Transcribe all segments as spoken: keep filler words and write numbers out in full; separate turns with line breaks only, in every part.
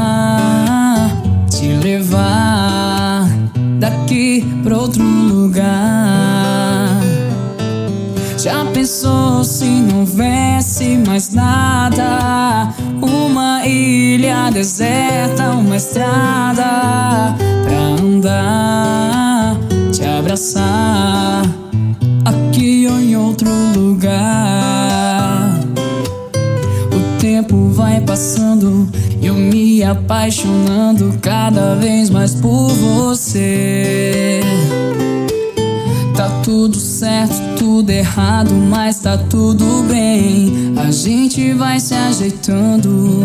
amar, te levar daqui pra outro lugar. Já pensou se não houvesse mais nada? Uma ilha deserta, uma estrada pra andar, te abraçar, aqui ou em outro lugar. O tempo vai passando e eu me apaixonando cada vez mais por você. Tá tudo certo, tudo errado, mas tá tudo bem. A gente vai se ajeitando.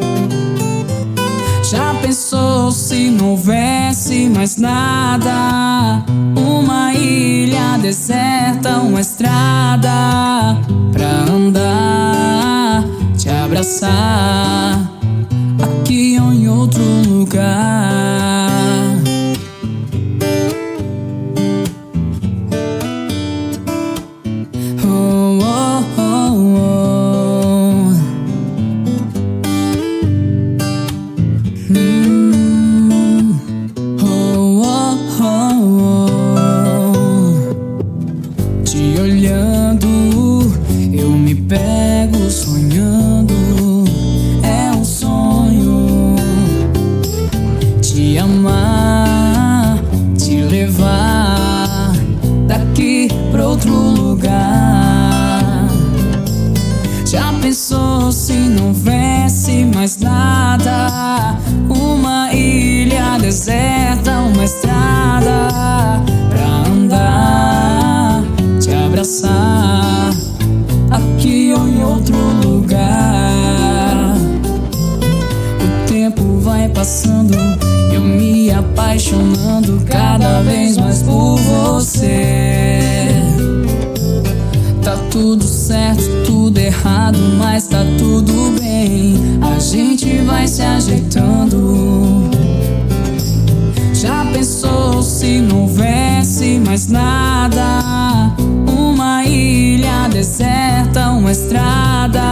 Já pensou se não houvesse mais nada? Uma ilha deserta, uma estrada pra andar, te abraçar, aqui ou em outro lugar. Oh, oh, oh, oh. Mm. Oh, oh, oh, oh. Te olhando, eu me pego sonhando. É um sonho te amar, te levar daqui pra outro lugar. Já pensou se não houvesse mais nada? Uma ilha deserta, uma estrada pra andar, te abraçar, aqui ou em outro lugar. O tempo vai passando, eu me apaixonando cada vez mais por você. Tá tudo certo, tudo errado, mas tá tudo bem. A gente vai se ajeitando. Já pensou se não houvesse mais nada? Uma ilha deserta, uma estrada